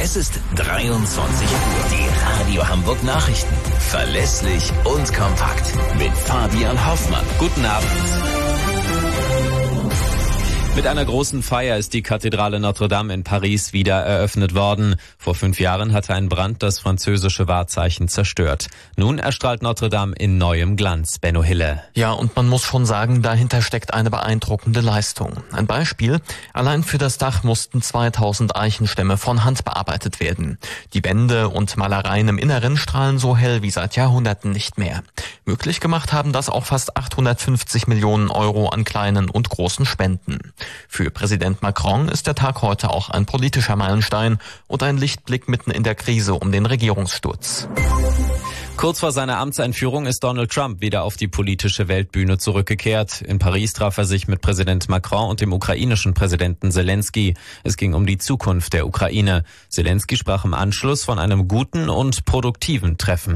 Es ist 23 Uhr. Die Radio Hamburg Nachrichten. Verlässlich und kompakt. Mit Fabian Hoffmann. Guten Abend. Mit einer großen Feier ist die Kathedrale Notre Dame in Paris wieder eröffnet worden. Vor 5 Jahren hatte ein Brand das französische Wahrzeichen zerstört. Nun erstrahlt Notre Dame in neuem Glanz. Benno Hille. Ja, und man muss schon sagen, dahinter steckt eine beeindruckende Leistung. Ein Beispiel: Allein für das Dach mussten 2000 Eichenstämme von Hand bearbeitet werden. Die Wände und Malereien im Inneren strahlen so hell wie seit Jahrhunderten nicht mehr. Möglich gemacht haben das auch fast 850 Millionen Euro an kleinen und großen Spenden. Für Präsident Macron ist der Tag heute auch ein politischer Meilenstein und ein Lichtblick mitten in der Krise um den Regierungssturz. Kurz vor seiner Amtseinführung ist Donald Trump wieder auf die politische Weltbühne zurückgekehrt. In Paris traf er sich mit Präsident Macron und dem ukrainischen Präsidenten Zelensky. Es ging um die Zukunft der Ukraine. Zelensky sprach im Anschluss von einem guten und produktiven Treffen.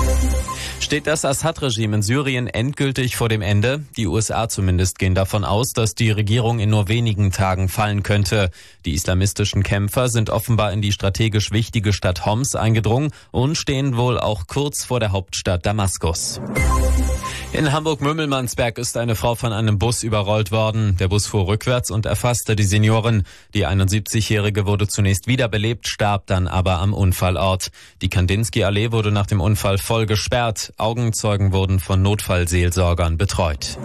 Steht das Assad-Regime in Syrien endgültig vor dem Ende? Die USA zumindest gehen davon aus, dass die Regierung in nur wenigen Tagen fallen könnte. Die islamistischen Kämpfer sind offenbar in die strategisch wichtige Stadt Homs eingedrungen und stehen wohl auch kurz vor der Hauptstadt Damaskus. In Hamburg-Mömelmannsberg ist eine Frau von einem Bus überrollt worden. Der Bus fuhr rückwärts und erfasste die Seniorin. Die 71-Jährige wurde zunächst wiederbelebt, starb dann aber am Unfallort. Die Kandinsky-Allee wurde nach dem Unfall voll gesperrt. Augenzeugen wurden von Notfallseelsorgern betreut.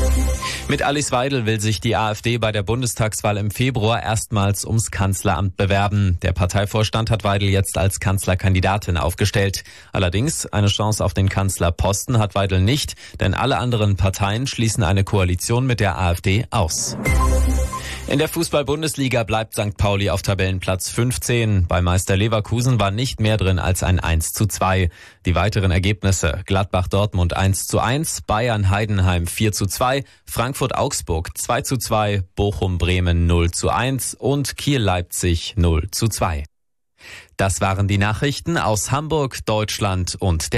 Mit Alice Weidel will sich die AfD bei der Bundestagswahl im Februar erstmals ums Kanzleramt bewerben. Der Parteivorstand hat Weidel jetzt als Kanzlerkandidatin aufgestellt. Allerdings eine Chance auf den Kanzlerposten hat Weidel nicht, denn alle anderen Parteien schließen eine Koalition mit der AfD aus. In der Fußball-Bundesliga bleibt St. Pauli auf Tabellenplatz 15. Bei Meister Leverkusen war nicht mehr drin als ein 1:2. Die weiteren Ergebnisse: Gladbach-Dortmund 1:1, Bayern-Heidenheim 4:2, Frankfurt-Augsburg 2:2, Bochum-Bremen 0:1 und Kiel-Leipzig 0:2. Das waren die Nachrichten aus Hamburg, Deutschland und der